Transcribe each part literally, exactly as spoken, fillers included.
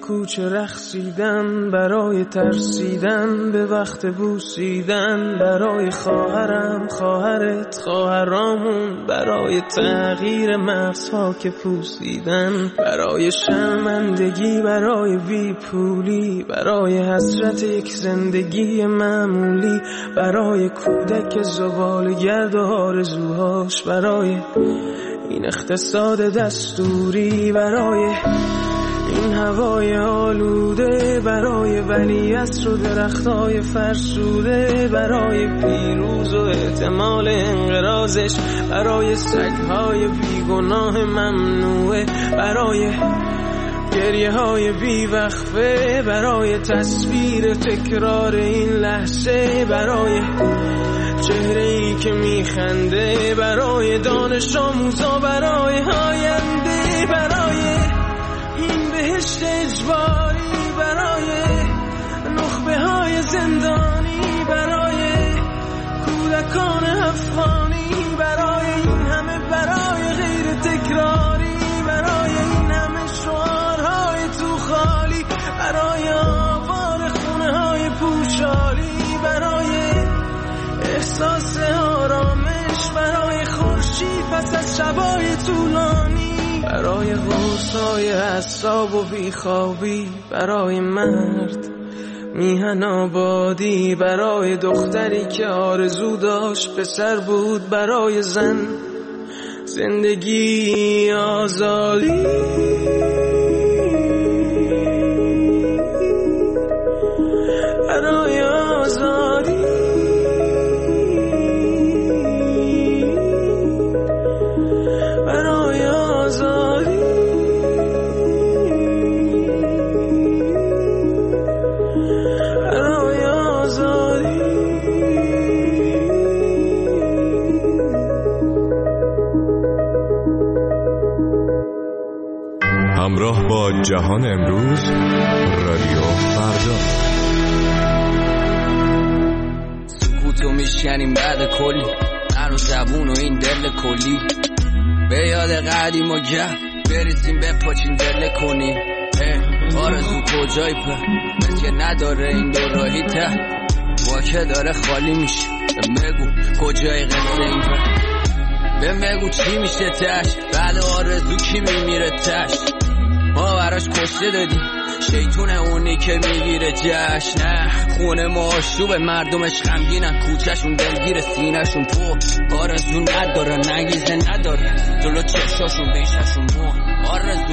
کوچه رقصیدن، برای ترسیدن به وقت بوسیدن، برای خواهرم خواهرت خواهرامون، برای تغییر مغزها که پوسیدن، برای شرمندگی برای بی پولی، برای حسرت یک زندگی معمولی، برای کودک زبالگرد و آرزوهاش، برای این اقتصاد دستوری، برای این هوای آلوده، برای ولیعصر و درختای فرسوده، برای پیروز و احتمال انقراضش، برای سگهای بیگناه ممنوعه، برای گریه های بی وقفه، برای تصویر تکرار این لحظه، برای چهره ای که میخنده، برای دانش آموزا، برای آینده، برای این بهشت اجباری، برای نخبه های زندانی، برای کودکان افغانی، برای این همه برای غیر تکراری، برای این همه شعارهای تو خالی، برای آوار خونه های پوشالی، برای احساس آرامش، برای خورشید پس از شبای طولانی، برای غوصای اعصاب و بیخوابی، برای مرد میهن آبادی، برای دختری که آرزو داشت پسر بود، برای زن زندگی آزادی، برای آزادی، برای آزادی، برای آزادی. همراه با جهان امروز، رادیو فردا. سکوتو میشکنیم بعد کلی، من و زبون و این دل کلی، به یاد قدیم و گه بریسیم بپاچیم دل کنیم. آرزو کجای په مثل نداره این دو راهی ته، واکه داره خالی میشه، بگو کجای قصه این په، به بگو چی میشه تش، بعد آرزو کی میمیره تش. ما براش کشته دادیم شیطونه اونی که میگیره جشن، نه خونه ما آشوبه مردمش غمگینن، کوچهشون دلگیر سینهشون پر، آرزو نداره نگیزه نداره جلو چشاشون بیششون مو. آرزو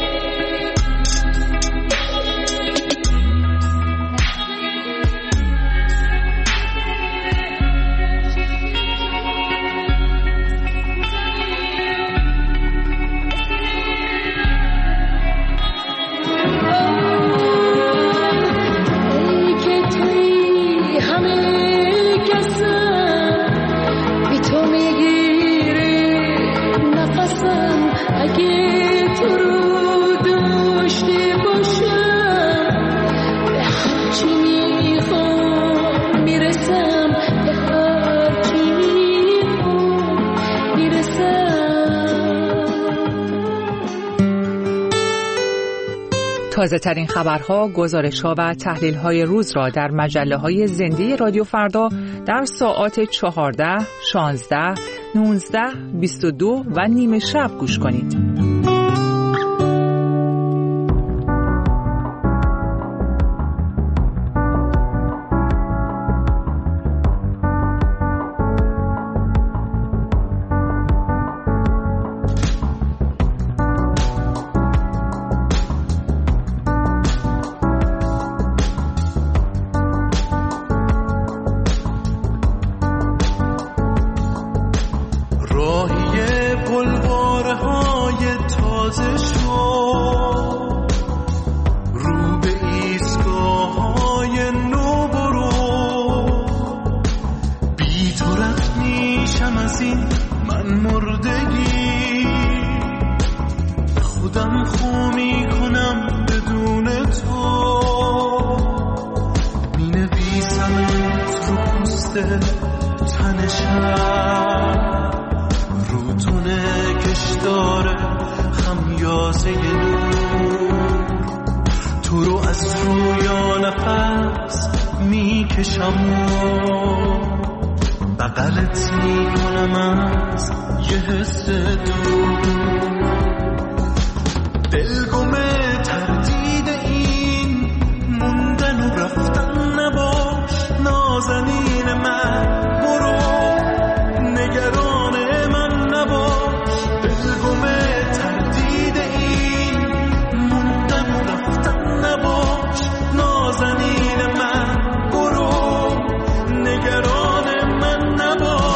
تازه ترین خبرها، گزارش‌ها و تحلیل‌های روز را در مجله‌های زنده رادیو فردا در ساعات چهارده، شانزده، نوزده، بیست و دو و نیمه شب گوش کنید. تو رو از رویا نفس میکشم و بغلت میکنم از یه حس دور. دلگمه تردید این موندن و رفتن نباش، نازنین من برو نگران من نباش. دلگمه تردید این موندن و رفتن نباش، نازنین من برو نگران من نباش.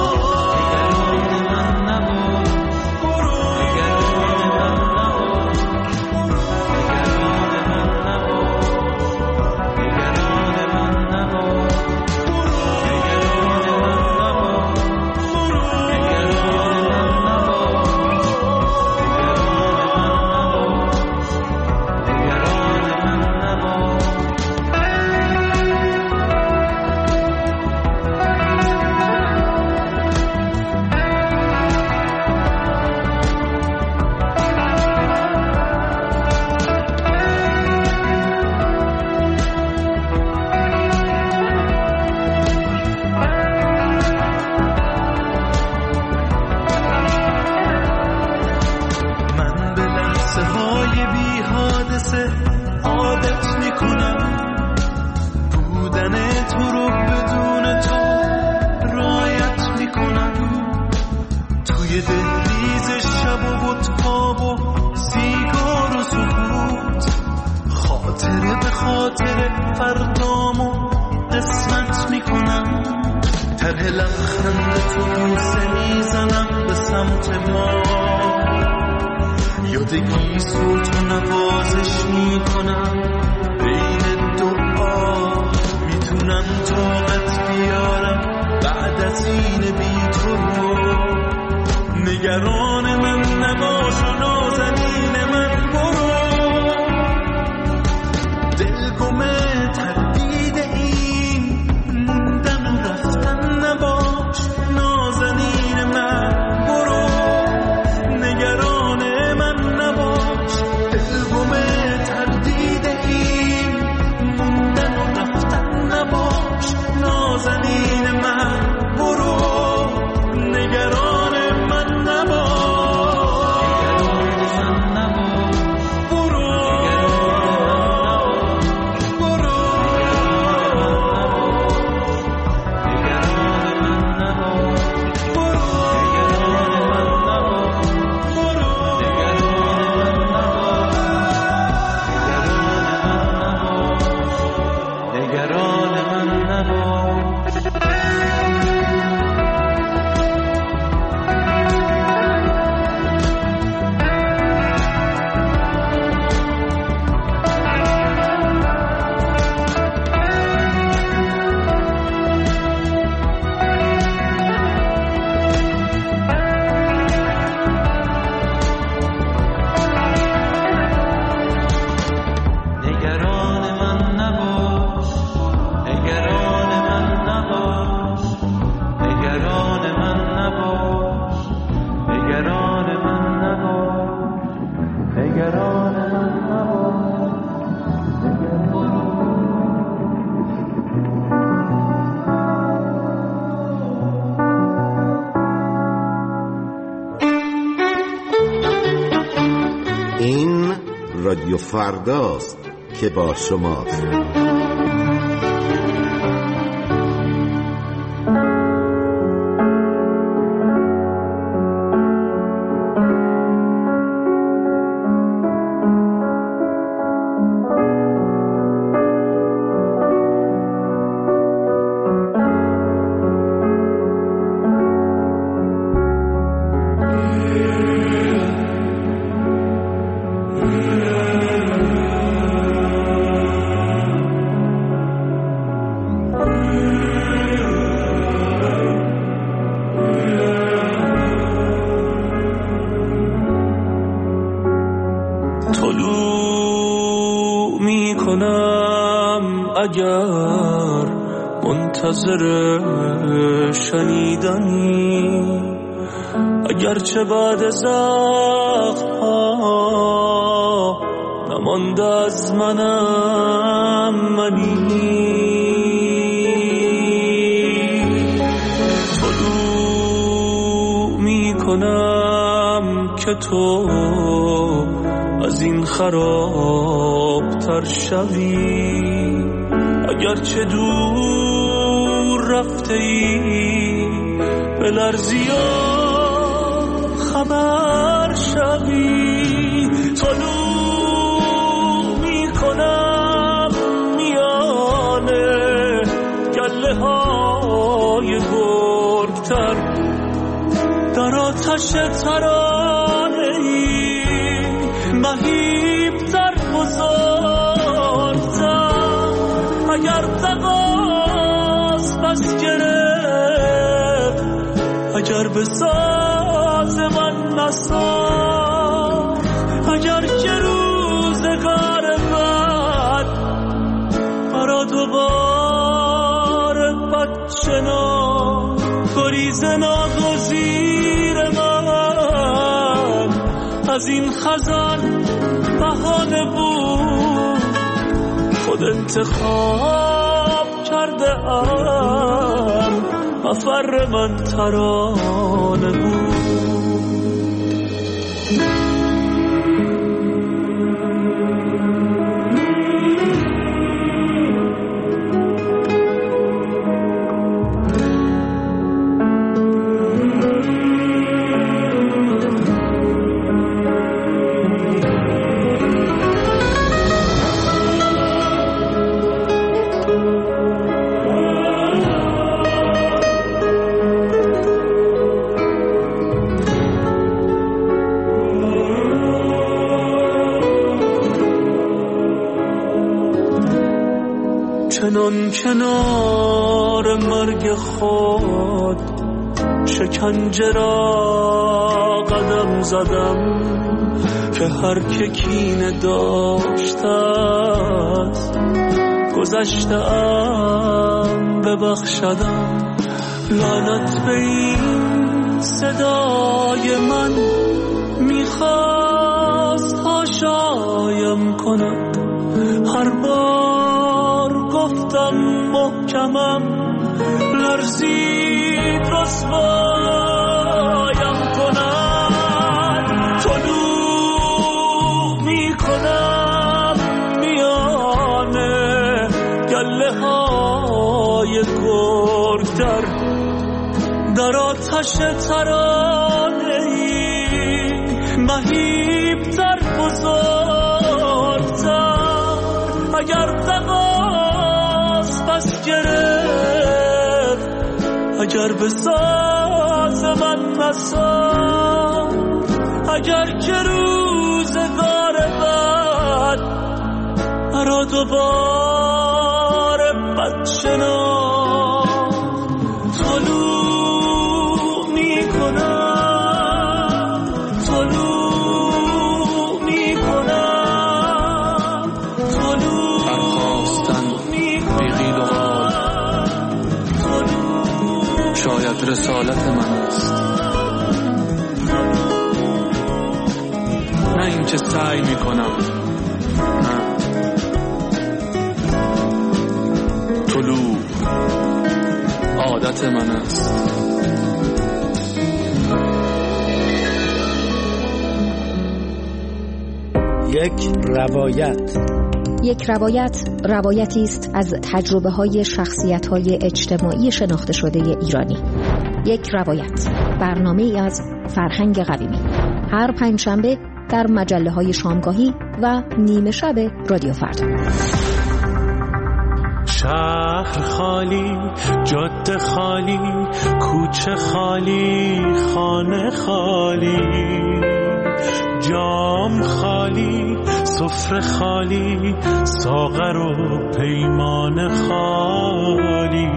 رادیو فرداست که با شماست. اگر منتظر شنیدنی، اگرچه بعد زخم ها نمانده از منم منی. طلوع می کنم که تو از این خراب تر شوی، اگرچه دور رفته ای به لرزی خبر شوی. طلوع می کنم میانه گله های گرگتر، در آتش ترانه ای مهیبتر بزرگتر. اگر تقاس بس گرفت، اگر به ساز من نساخت، اگر که روزگار بد برا دوباره بد شناخت، گریز ناگزیر من از این خزان بهانه بود. خود انتخاب کرده ام، مفر من ترانه بود. چنان کنار مرگ خود شکنجه را قدم زدم، که هر که کینه داشته است گذشته‌ام ببخشدم. لعنت به این صدای من میخواست هاشایم کند، هر بار گفتم محکمم لرزید رسوایم کند. طلوع می کنم میانه گله های گرگتر، در آتش ترانه ای مهیبتر بزرگتر. اگر تقاس بس گرفت، اگر به ساز من نساخت، اگر که روزگار بد مرا دوباره بد شناخت. طلوع می کنم، طلوع می کنم، طلوع برخواستن بی قیل و قال شاید رسالت من است، نه این که سعی می کنم. نه، طلوع عادت من است. یک روایت. یک روایت روایتی است از تجربه های شخصیت های اجتماعی شناخته شده ایرانی. یک روایت، برنامه ای از فرهنگ قویمی، هر پنجشنبه در مجله های شامگاهی و نیمه شب رادیو فردا. شهر خالی، جاده خالی، کوچه خالی، خانه خالی، جام خالی، سفره خالی، ساغر و پیمان خالی.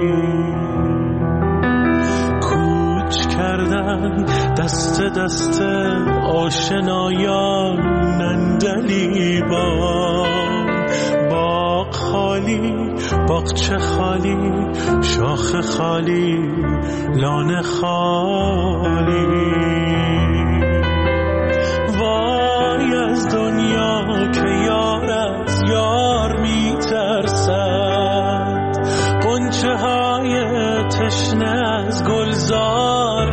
کوچ کردن دست دست آشنایان نندلیبان. باغ خالی، باغچه خالی، شاخ خالی، لانه خالی. وای از دنیا که تشنه از گلزار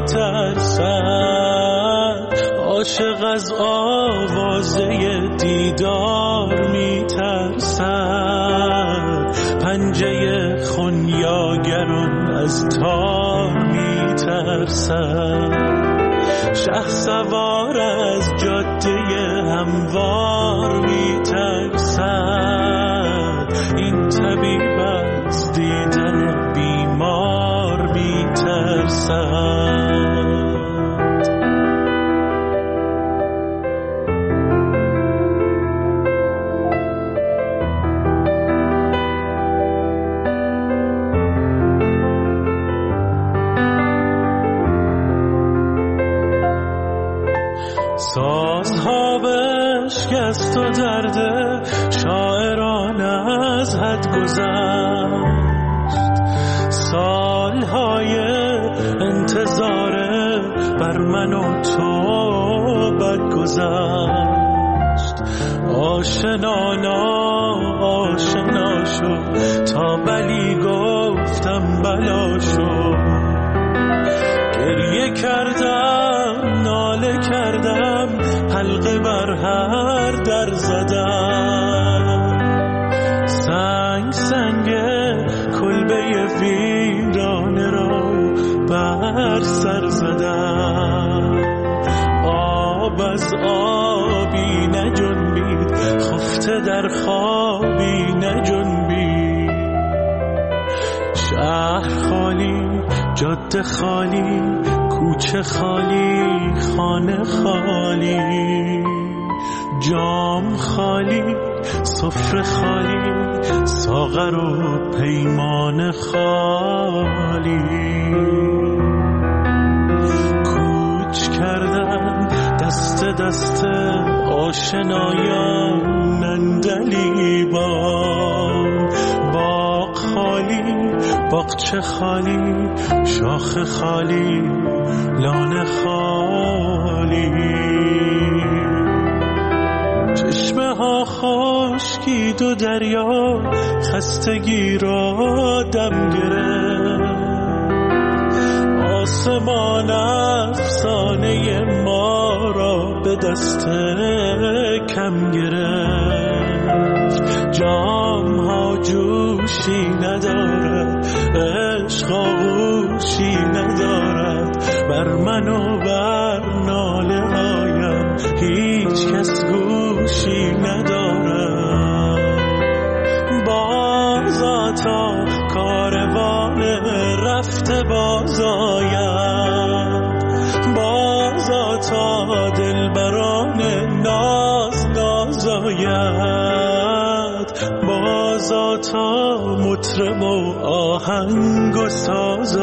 میترسد، عاشق از آوازه دیدار میترسد، پنجه خونیاگران از تار میترسد، شهسوار از جاده هموار میترسد، این طبیب از دیدن بیمار میترسد. سازها بشکست و درد شاعران از حد گذشت، سالهای انتظار بر من و تو بد گذشت، آشنانا آشنا شو تا بلی گفتم بلا شو، گریه کردم ناله کردم حلقه بر هر در زدم، سنگ سنگ کلبه ویرانه را بر سر زدم، آب از آبی نجنبید خفته در خوابی نجنبید، شهر خالی جاده خالی کوچه خالی خانه خالی، جام خالی سفره خالی ساغر و پیمان خالی، کوچ کردن دست دست آشنایان نندلیبان، باغ خالی باغچه خالی شاخ خالی لانه خالی، چشمه ها خشکید و دریا خستگی را دم گرفت، آسمان افسانه ما را به دست کم گرفت، جام ها جوشی ندارد عشق آغوشی ندارد، بر من و بر ناله هایم هیچ کس گوشی ندارد، بازا تا کاروان رفته باز آید، بازا تا دلبران ناز ناز آید، بازا تا مطرب و آهنگ و ساز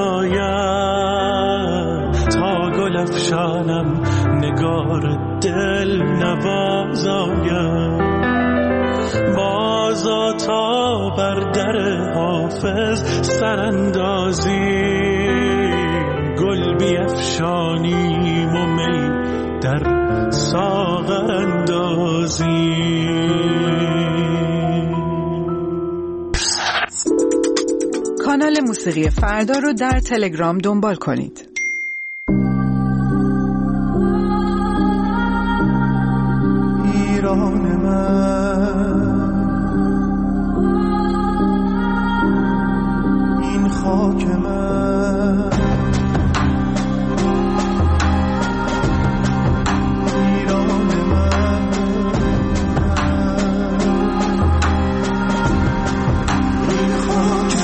آید، تا گل افشانم نگار دل نواز آید، بازا تا بر در حافظ سراندازی گل بیفشانیم و می در ساغر اندازی. کانال موسیقی فردا رو در تلگرام دنبال کنید. ایران من، این خاک من، ایران من، این خاک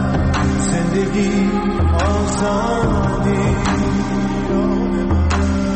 زندگی آزادی، ایران من.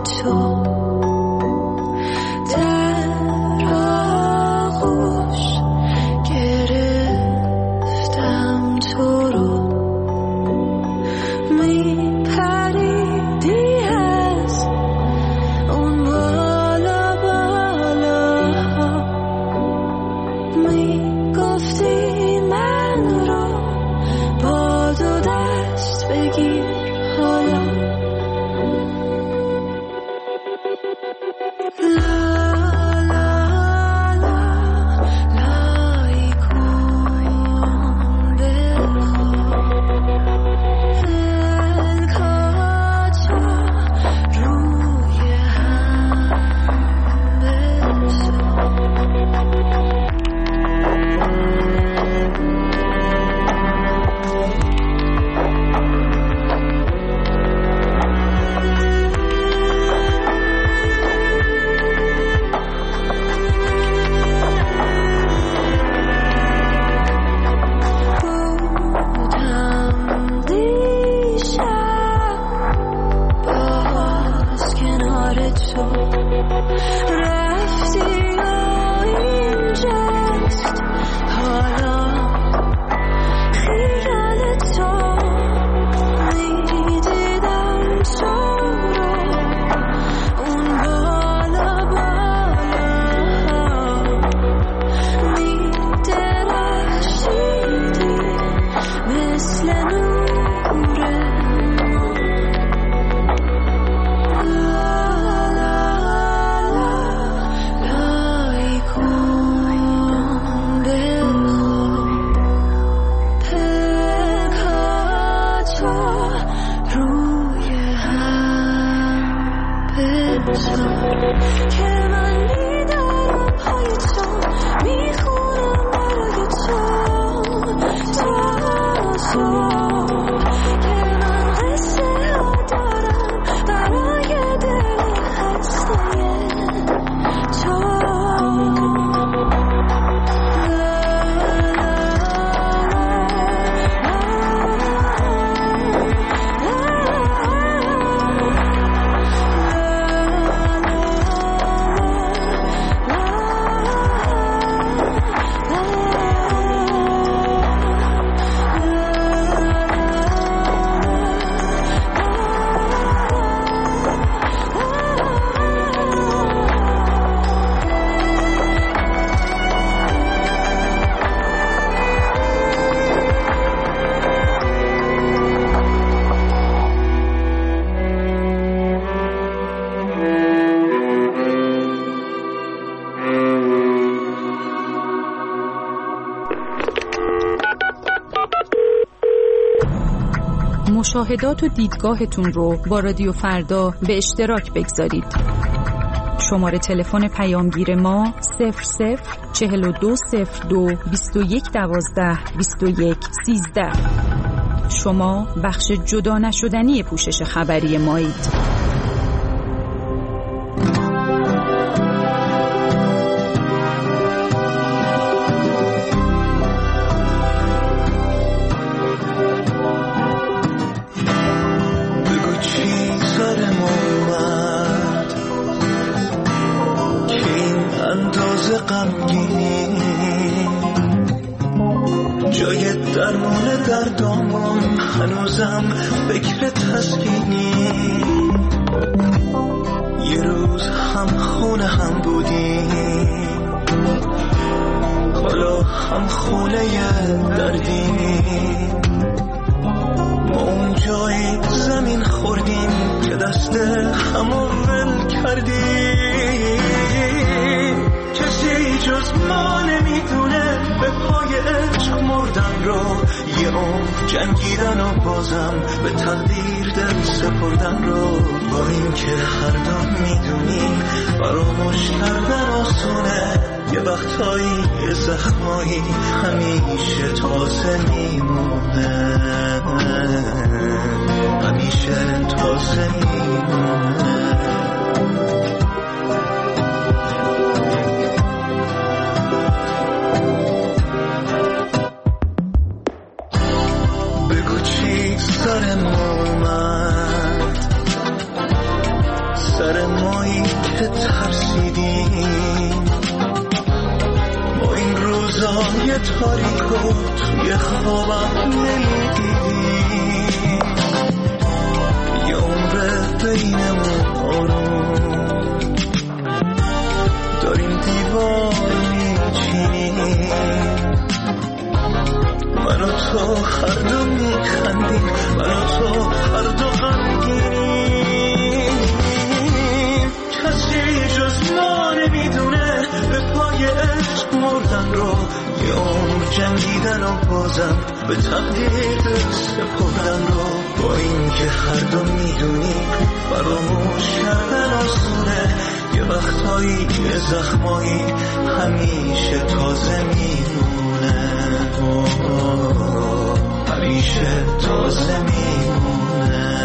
تو در آغوش گرفتم تو رو میپریدی از اون بالا بالا میگفتی من رو با دو دست بگیر حالا مشاهدات و دیدگاهتون رو با رادیو فردا به اشتراک بگذارید. شماره تلفن پیامگیر ما صفر صفر چهل و دو صفر دو بیست و یک دوازده بیست و یک سیزده. شما بخش جدا نشدنی پوشش خبری مایید. جای درمان دردامون هنوزم فکر تسکینی، یه روز هم خونه هم بودیم، حالا هم خونه دردیم. ما اون جای زمین خوردیم که دست همو ول کردیم. کسی جز ما نمیدونه به پای عشق مردن رو، یه عمر جنگیدن و بازم به تقدیر دل سپردن رو. با این که هر دم میدونیم فراموش کردن آسونه، یه وقتایی یه زخمایی همیشه تازه میمونه، همیشه تازه میمونه. سر مایی که ترسیدیم با این روزای تاریک و توی خوابم نمیدیدیم یه عمر بینمون آروم داریم دیوار میچینیم من و تو هر دو میخندیم من و تو هر دو غمگینیم کسی جز ما نمیدونه به پای عشق مردن رو یه عمر جنگیدن و بازم به تقدیر سپردن رو با این که هر دو میدونیم فراموش کردن آسونه یه وقتایی یه زخمایی همیشه تازه میمونه همیشه تازه میمونه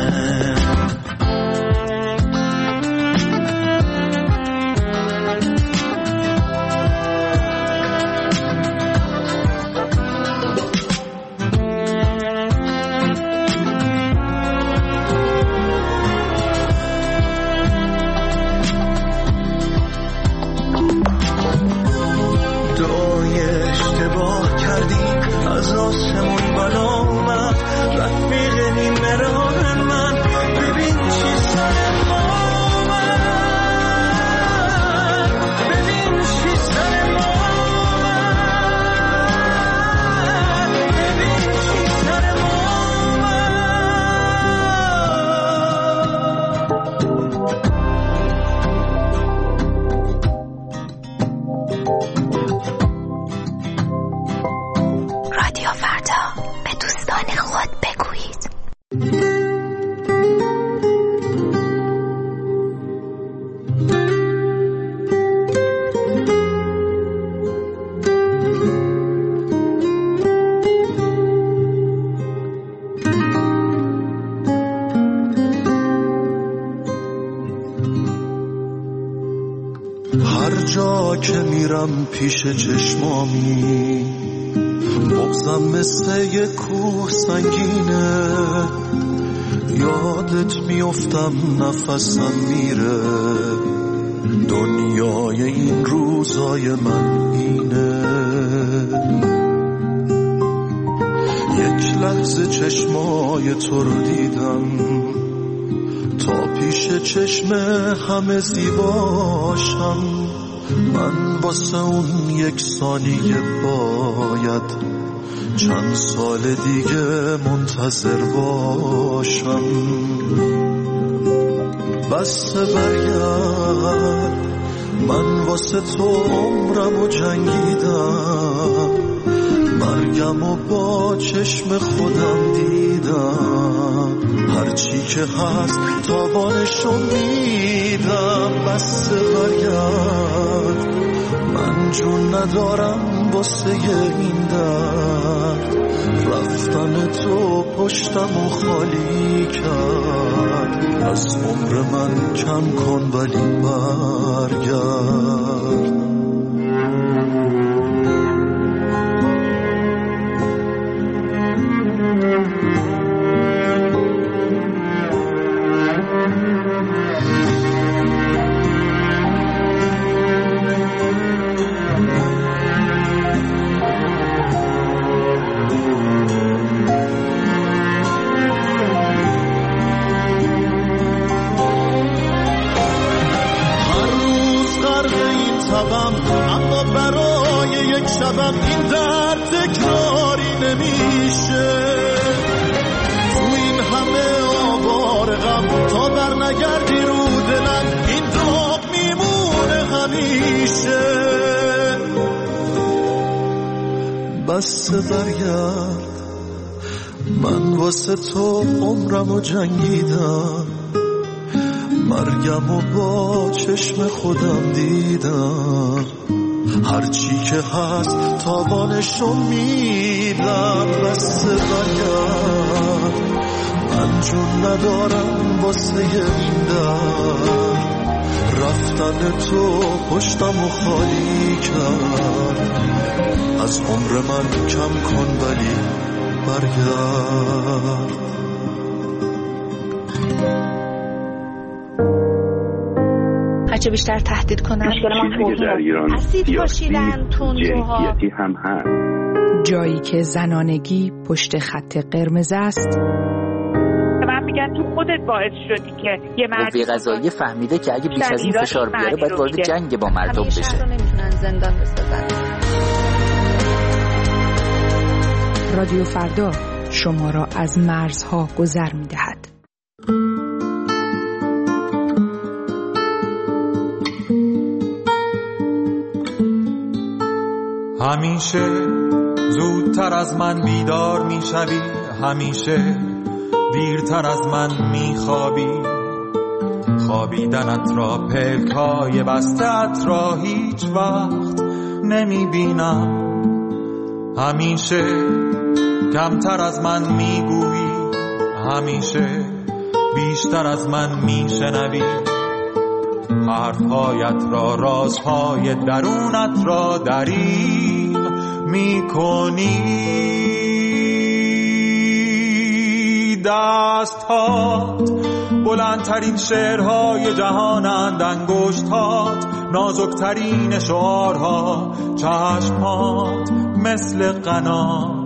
پیش چشمامی بغزم مثل یه کوه سنگینه یادت میافتم نفسم میره دنیای این روزای من اینه یک لحظه چشمای تو رو دیدم تا پیش چشم همه زیباشم من واسه اون یک ثانیه باید چند سال دیگه منتظر باشم بس برگرد من واسه تو عمرم و جنگیدم مرگم و با چشم خودم دیدم هرچی که هست تابانشو میدم بس برگرد من جون ندارم واسه این درد رفتن تو پشتم و خالی کرد از عمر من کم کن ولی برگرد اما برای یک شبم این درد تکراری نمیشه تو این همه آوار غم تا بر نگردی رو دلم این داغ میمونه همیشه بس برگرد من واسه تو عمرم و جنگیدم مرگم و با چشم خودم دیدم هرچی که هست تاوانشو میدم بس برگرد من جون ندارم واسه این درد رفتن تو پشتم و خالی کرد از عمر من کم کن ولی برگرد هرچه بیشتر تهدید کنن. مشکل ما در ایران اسید پاشیدن تندروها هم هست. جایی که زنانگی پشت خط قرمز است. من میگم تو خودت باعث شدی که یه مرد قوه قضاییه فهمیده که اگه بیش از این فشار بیاره باید وارد جنگ با مردم بشه. همیشه رو نمیتونن زندان بسازن. رادیو فردا شما را از مرزها گذر می‌دهد. همیشه زودتر از من بیدار میشوی، همیشه دیرتر از من میخوابی. خوابیدنت را پلکای بسته‌ات را هیچ وقت نمیبینم. همیشه کمتر از من میگویی، همیشه بیشتر از من میشنوی. حرفهایت را، رازهای درونت را دریغ میکنی. دستهات بلندترین شعرهای جهانند، انگشتات نازکترین شعارها، چشمات مثل قنات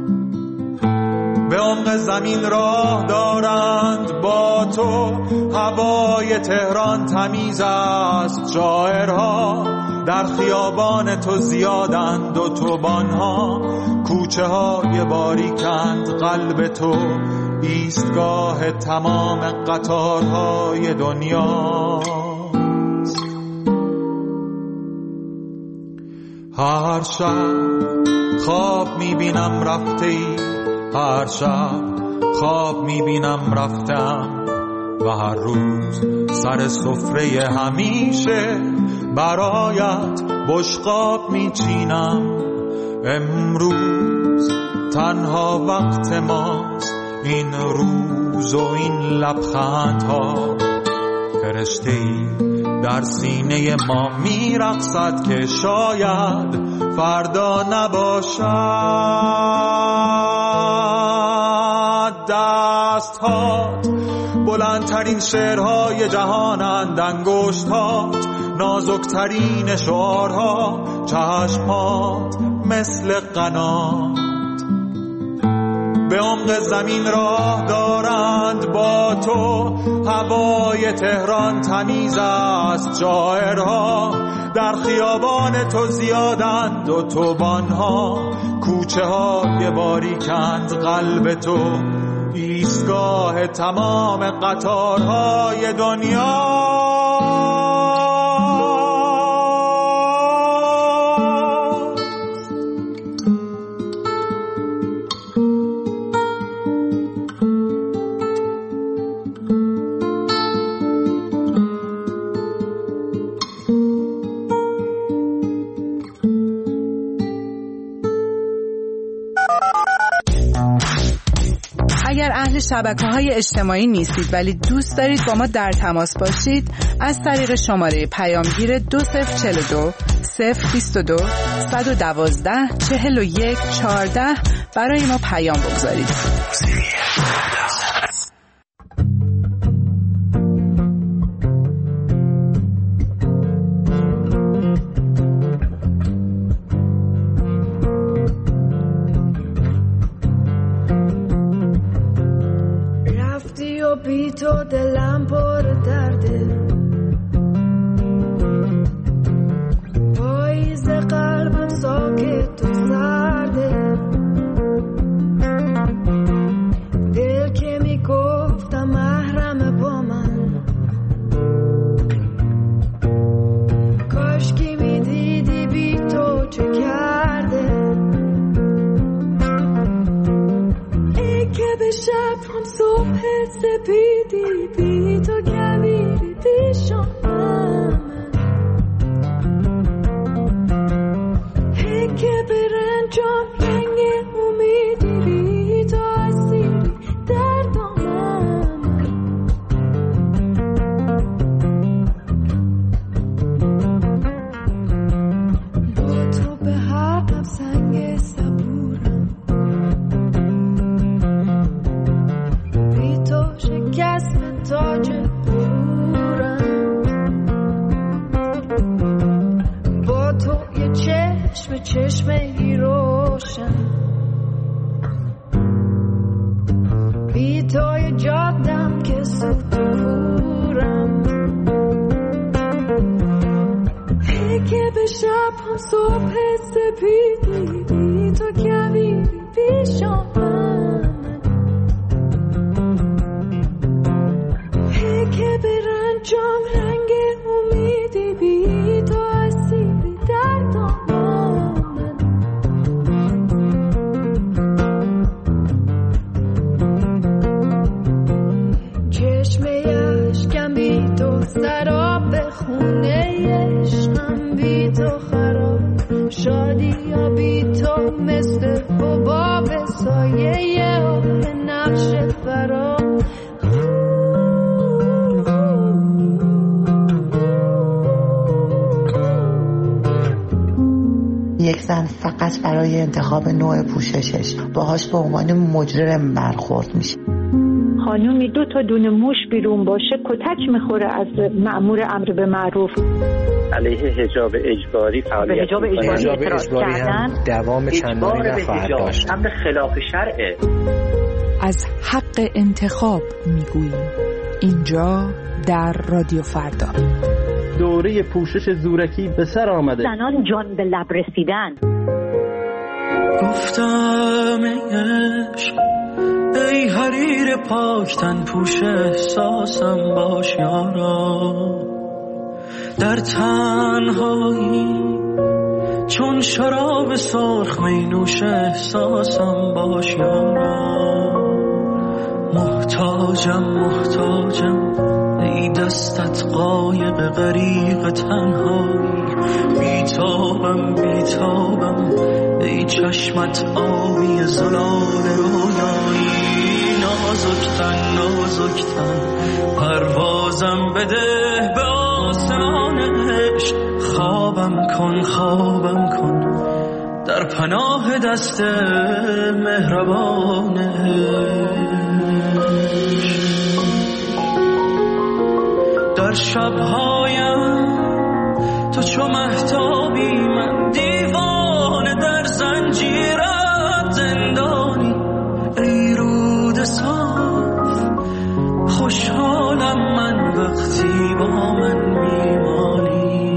به عمق زمین راه دارند. با تو هوای تهران تمیز است، شاعرها در خیابان تو زیادند، و توبانها کوچه های باریکند. قلب تو ایستگاه تمام قطارهای دنیا. هر شب خواب میبینم رفته ای، هر شب خواب میبینم رفتم، و هر روز سر سفره همیشه برایت بشقاب میچینم. امروز تنها وقت ماست، این روز و این لبخندها. فرشته‌ای در سینه ما میرقصد که شاید فردا نباشد. دستهات بلندترین شعرهای جهانند، انگشتات نازکترین شعارها، چشمات مثل قنات به عمق زمین راه دارند. با تو هوای تهران تمیز است، شاعرها در خیابان تو زیادند، و توبانها کوچه های باریکند. قلب تو ایستگاه تمام قطارهای دنیا. اگر اهل شبکه‌های اجتماعی نیستید ولی دوست دارید با ما در تماس باشید، از طریق شماره پیامگیر دو صفر چهل و دو صفر بیست و دو صد و دوازده چهل و یک چهارده برای ما پیام بگذارید. بی تو دلم پر درده، پاییز قلبم ساکت و سرده، دل که چشمه روشن بی توی جادم که ستورم که به شب هم صبح سپیدی بی تو کویری پیشم که به رنجام رنگ امیدی بی تو اسیبی در دامن چشمه اشکم بی تو سراب خونه عشقم بی تو خراب شادی یا بی تو مثل حباب سایه آه نقش فرام یک زن فقط برای انتخاب نوع پوششش باهاش به عنوان مجرم برخورد میشه. خانومی دو تا دونه موش بیرون باشه کتک میخوره از مأمور امر به معروف. علیه حجاب اجباری فعالیت حجاب اجباری اعتراض کردن دوام چندانی نخواهد داشت. امر خلاف شرعه. از حق انتخاب میگوییم اینجا در رادیو فردا. دوره پوشش زورکی به سر آمده. زنان جان به لب رسیدن. گفتم عشق ای حریر پاکتن پوش احساسم باش یارا در تنهایی چون شراب سرخ می نوش احساسم باش یارا محتاجم محتاجم ای دستت قایق غریق تنهایی بیتابم بیتابم ای چشمت آبی زلال رویایی نازکتن نازکتن پروازم بده به آسمان عشق خوابم کن خوابم کن در پناه دست مهربان در شبهایم تو چو مهتابی من دیوانه در زنجیرت زندانی ای رود صاف خوشحالم من وقتی با من میمانی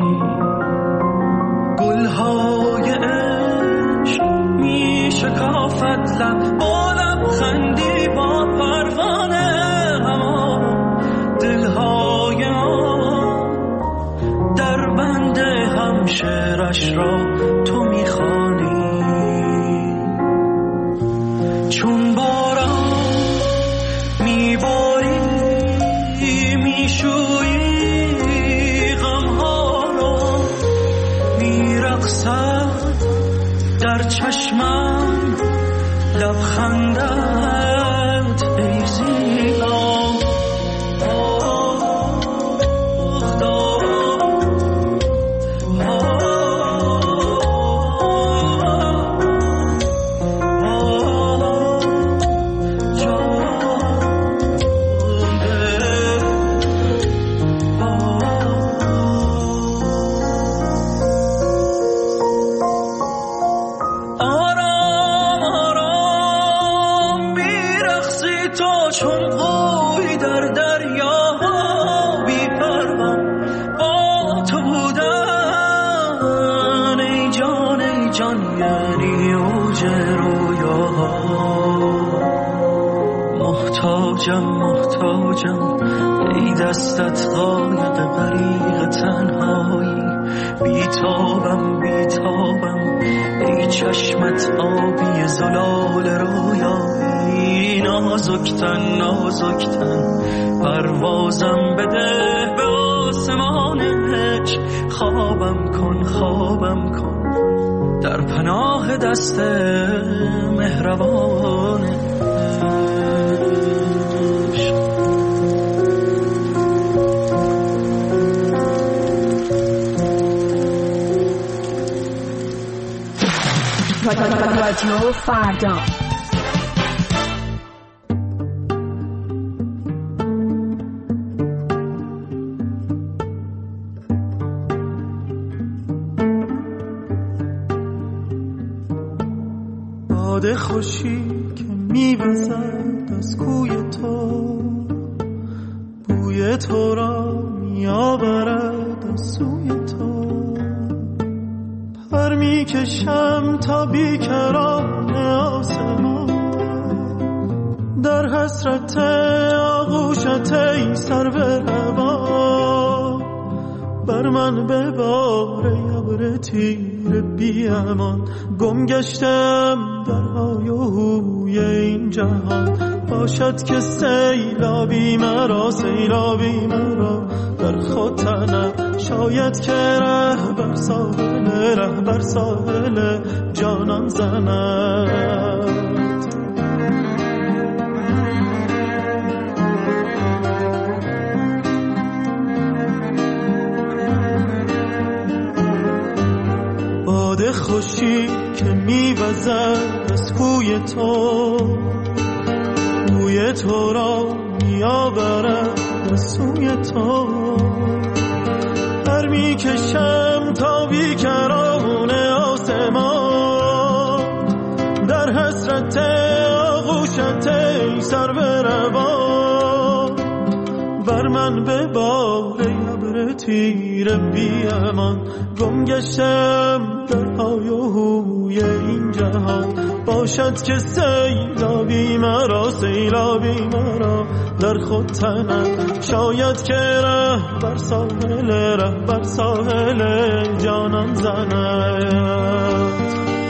گلهای عشق میشکافد لب با لبخندی با پروانه هوا دلهای ما در بند هم شعرش را تو میخوانی چون باران میباری میشویی غمها را میرقصد در چشمم لبخندت ای زیبا محتاجم محتاجم ای دستت قایق غریق تنهایی بیتابم بیتابم ای چشمت آبی زلال رویایی نازکتن نازکتن پروازم بده به آسمان عشق خوابم کن خوابم کن در پناه دست مهربان رادیو فردا. باد خوشی که میوزد از کوی تو، بوی تو را میآورد از سوی تو. پر میکشم تا بیکران آسمان، در حسرت آغوشت ای سرو بر من ببار ابر تیر بی امان. گم گشتم در های و هوی این جهان، باشد که سیلابی مرا سیلابی مرا در خود تنم. شاید که ره بر ساحل ره بر ساحل جانم زند. باد خوشی که میوزد از کوی تو، بوی تو را میآورد از سوی تو. پر میکشم تا بیکران آسمان، در حسرت آغوشت ای سرو روان. بر من ببار ابر تیر بی امان، گم گشتم در های و هوی این جهان. باشد که سیلابی مرا سیلابی مرا در خود تنم. شاید که ره بر ساحل ره بر ساحل جانم زند.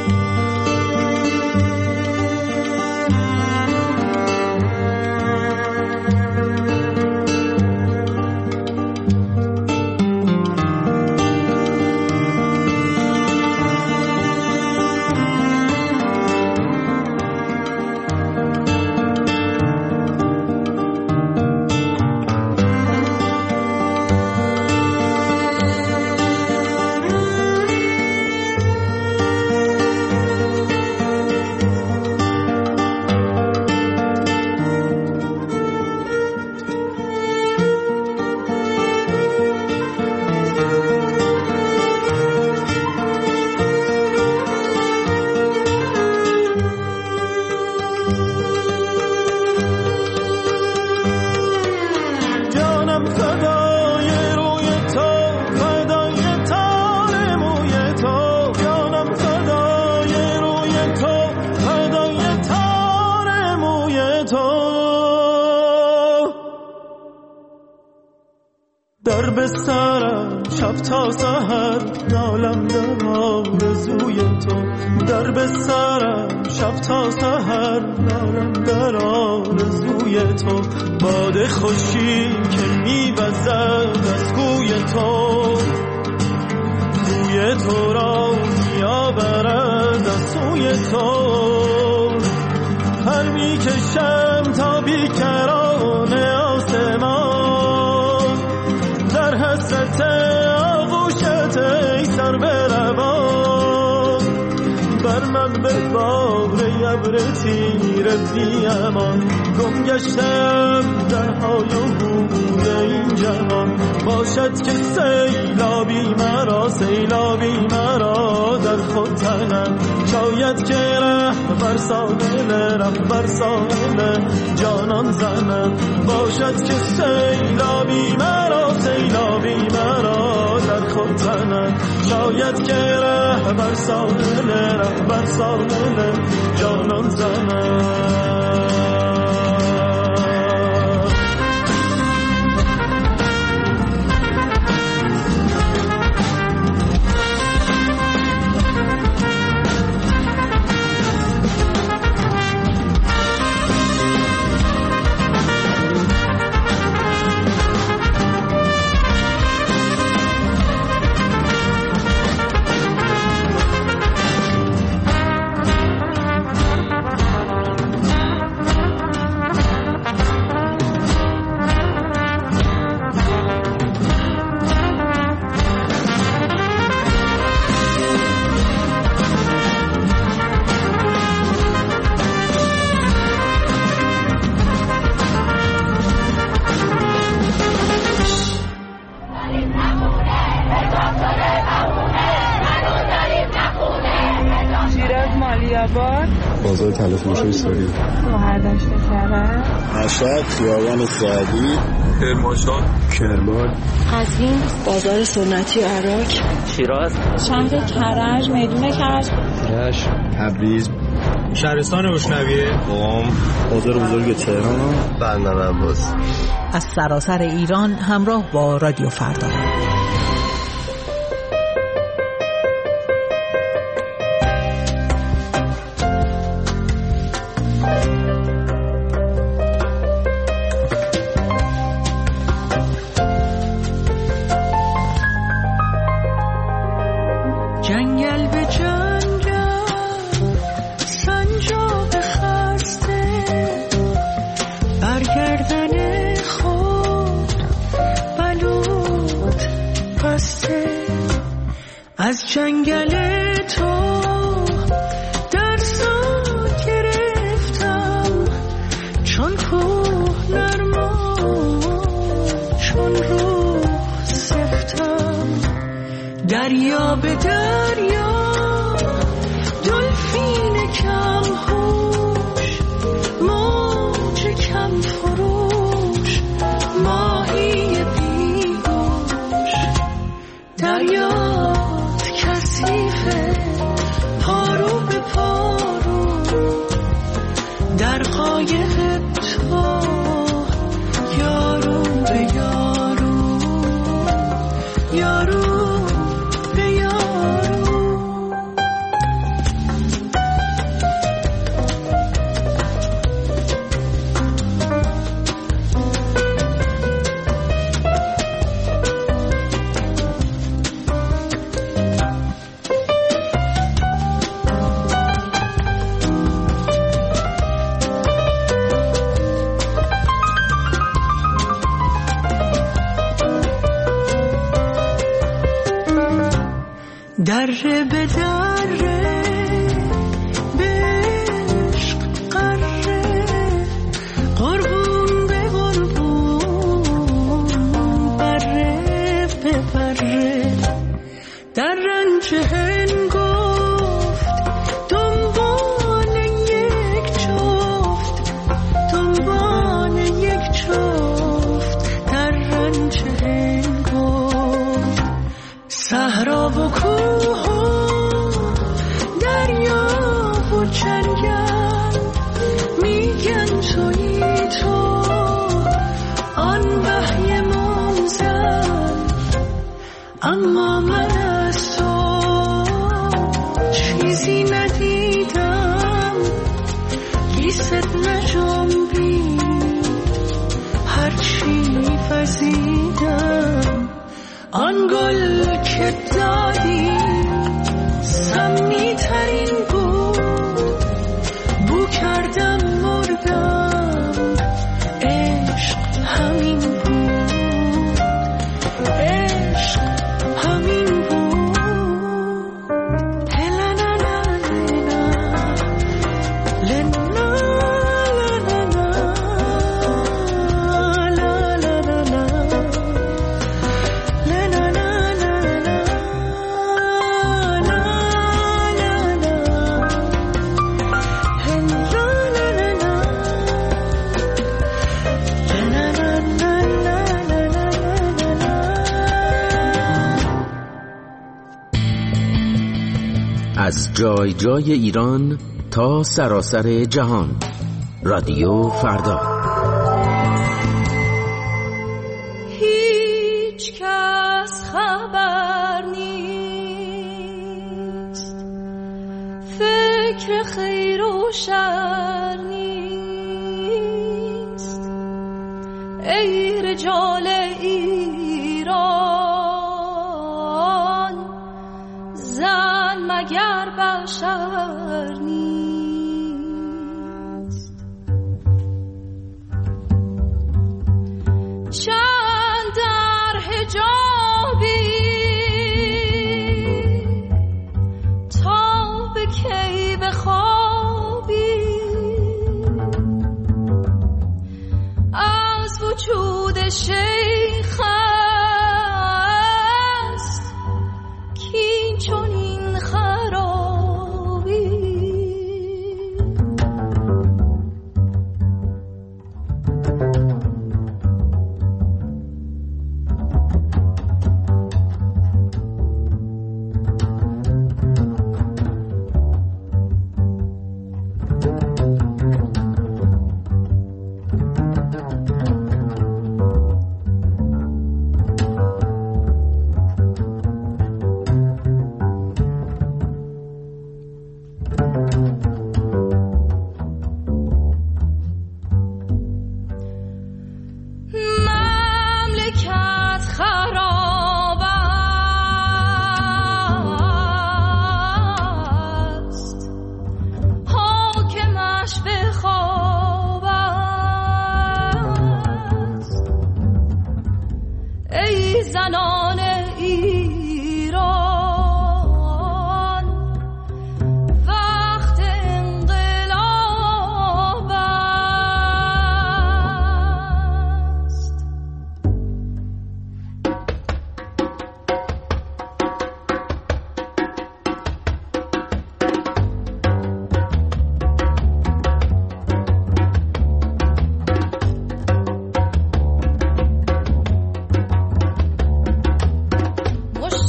در بسترم شب تا سحر نالم در آرزوی تو. در بسترم شب تا سحر نالم در آرزوی تو. باد خوشی که میوزد از کوی تو، بوی تو را میآورد از سوی تو. پر میکشم تا بیکران آسمان، در حسرت آغوشت ای سرو روان. بر من ببار ابر تیر بی امان، گم گشتم در های و هوی این جهان. باشد که سیلابی مرا سیلابی مرا در خود تنم. شاید که ره بر ساحل ره بر ساحل جانان زنم. باشد که سیلابی مرا سیلابی مرا در خود تنم. شاید که ره بر ساحل ره بر ساحل جانان زنم. خیابان، بازار تلفروشی ساری، مهردشت کرد، مشهد، خیابان سعدی، کرمانشاه، کرمان، قزوین، بازار سنتی عراق، شیراز، شهر کرج، میدون کرج، رشت، تبریز، شهرستان روشنویه، قم، بازار بزرگ تهران، بندر عباس. از سراسر ایران همراه با رادیو فردا. جنگل به جنگل سنجاب خسته برگردن خود بلود بسته از جنگل تو درسا گرفتم چون کوه نرما چون روح سفتم دریا به دریا دلفین کم هوش موج کم فروش ماهی بیهوش دریات کثیفه پارو به پارو در قایق تو یارو به یارو یارو دره به دره به عشق قره قربون به قربون بره به بره در رنج هنگفت دنبال یک جفت دنبال یک جفت در رنج هنگفت صحرا و کوه و دریا و جنگل میگن تویی تو آن وحی منزل اما من از تو چیزی ندیدم لیست نجنبی هرچی وزیدم آن گل که دادی سمی ترین بود بو کردم مردم عشق همین بود عشق همین بود هلنا لنا لنا از جای جای ایران تا سراسر جهان، رادیو فردا. هیچ کس خبر نیست فکر خیر و شر نیست ای رجال ایران زن مگر بشر نیست چند در حجابی تا به کی بخوابی از وجود شیخ است کین چون این خرابی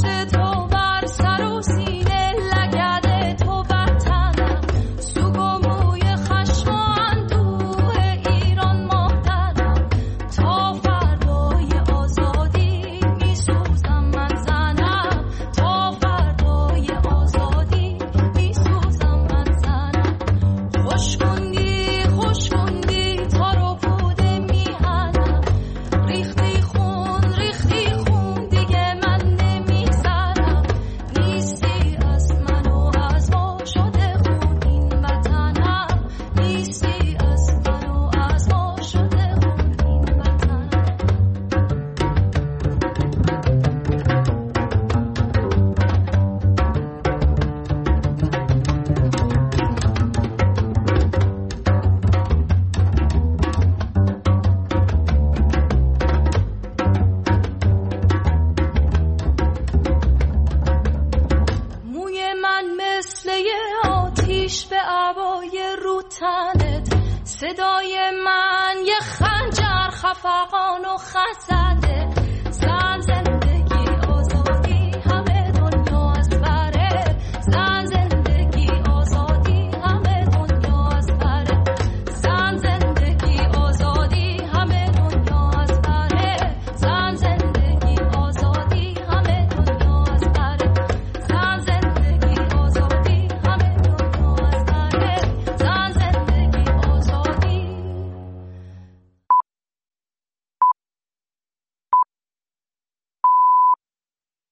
صدای من یه خنجر خفقان و خزر